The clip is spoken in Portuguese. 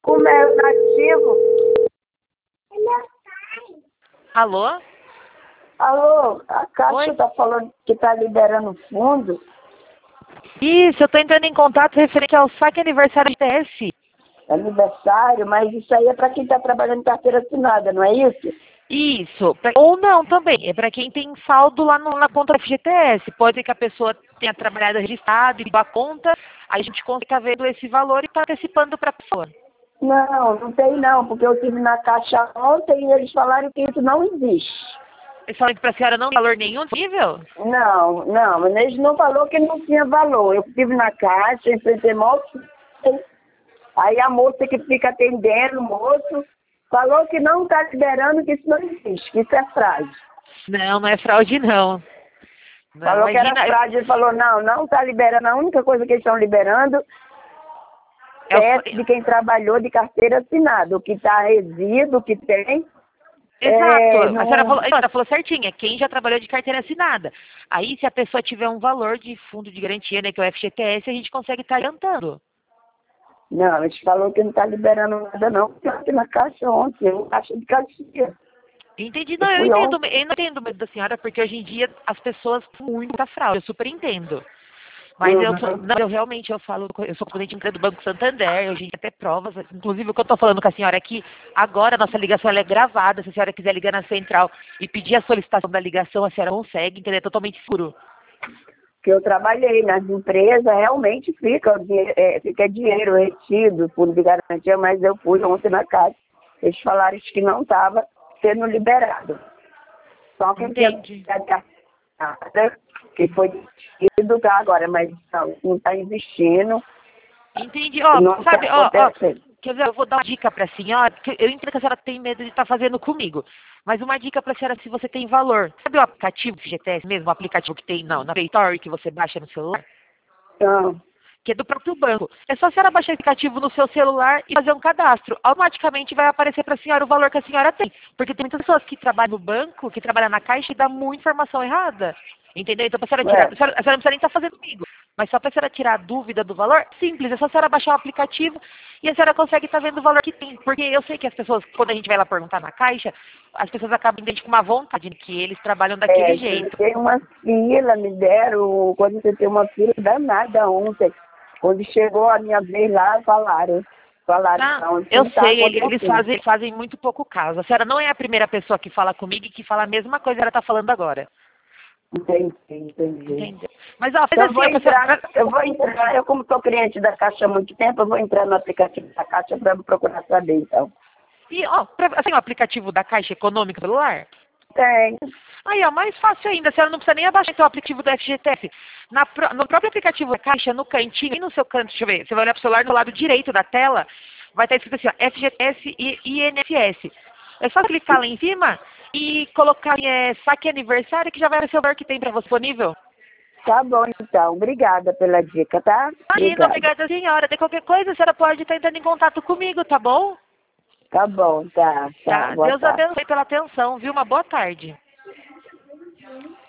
Como é o nativo? Alô? Alô, a Caixa Oi? está falando que está liberando fundo. Isso, eu tô entrando em contato referente ao saque aniversário de TS. Aniversário, mas isso aí é para quem está trabalhando em carteira assinada, não é isso? Isso. Ou não também. É para quem tem saldo lá na conta da FGTS. Pode ser que a pessoa tenha trabalhado registrado e a conta, aí a gente consegue vendo esse valor e está antecipando para a pessoa. Não, não tem não, porque eu estive na Caixa ontem e eles falaram que isso não existe. Eles falam que para a senhora não tem valor nenhum disponível? Não, eles não falou que não tinha valor. Eu estive na Caixa, enfrentei mal. Aí a moça que fica atendendo, o moço, falou que não está liberando, que isso não existe, que isso é fraude. Não, não é fraude não. Não, Falou que era imagina. fraude, ele falou, não está liberando, a única coisa que eles estão liberando é de quem trabalhou de carteira assinada, o que está resíduo, o que tem. Exato, a Não, senhora falou certinho, é quem já trabalhou de carteira assinada. Aí, se a pessoa tiver um valor de fundo de garantia, né, que é o FGTS, a gente consegue estar adiantando. não, eles falou que não está liberando nada não, porque eu fui na Caixa ontem, eu Caixa de caixinha. Entendi, Eu não, fui ontem. eu não entendo o medo da senhora, porque hoje em dia as pessoas muito da fraude, eu super entendo. Mas Uhum. não, eu realmente, eu sou cliente do Banco Santander, hoje em dia até provas, inclusive o que eu estou falando com a senhora aqui, agora a nossa ligação ela é gravada, se a senhora quiser ligar na central e pedir a solicitação da ligação, a senhora consegue, entendeu? É totalmente seguro. Que eu trabalhei nas empresas, realmente fica dinheiro retido, fundo de garantia, mas eu fui ontem na Caixa. Eles falaram que não estava sendo liberado. Só quem tinha Entendi. nada, que foi tido tá agora, mas não está existindo, Entendi. Ó, não está sabe, acontecendo. quer ver, eu vou dar uma dica pra senhora, porque eu entendo que a senhora tem medo de estar fazendo comigo. Mas uma dica pra senhora se você tem valor. Sabe o aplicativo FGTS mesmo, o aplicativo que tem na Play Store que você baixa no celular? Então, Que é do próprio banco. É só a senhora baixar o aplicativo no seu celular e fazer um cadastro. Automaticamente vai aparecer para a senhora o valor que a senhora tem. Porque tem muitas pessoas que trabalham no banco, que trabalham na caixa e dá muita informação errada. Entendeu? Então, para a senhora tirar, é, a senhora não precisa nem estar fazendo comigo. Mas só para a senhora tirar a dúvida do valor, simples, é só a senhora baixar o aplicativo e a senhora consegue estar vendo o valor que tem. Porque eu sei que as pessoas, quando a gente vai lá perguntar na caixa, as pessoas acabam entendendo com uma vontade de que eles trabalham daquele jeito. tem uma fila, me deram, quando você tem uma fila danada ontem. Quando chegou a minha vez lá, falaram, Ah, não, isso eu não está sei, eles acontecendo. fazem muito pouco caso. A senhora não é a primeira pessoa que fala comigo e que fala a mesma coisa que ela está falando agora. Entendi. Entendeu? Mas, ó, faz Então assim, ó, eu como estou cliente da Caixa há muito tempo, eu vou entrar no aplicativo da Caixa para procurar saber, então. e, ó, assim, o aplicativo da Caixa Econômica do celular. Tem. Aí, ó, mais fácil ainda, a senhora não precisa nem abaixar então, o aplicativo do FGTS. No próprio aplicativo da Caixa, no cantinho, e no seu canto, deixa eu ver, você vai olhar pro celular no lado direito da tela, vai estar escrito assim, ó, FGTS e INSS. É só clicar lá em cima e colocar saque aniversário que já vai aparecer o valor que tem para você disponível. Tá bom, então. Obrigada pela dica, tá? Imagina, Obrigada. obrigada, senhora. De qualquer coisa, a senhora pode estar entrando em contato comigo, tá bom? Tá bom, tá. Tá. Boa Deus tarde. abençoe pela atenção, viu? Uma boa tarde.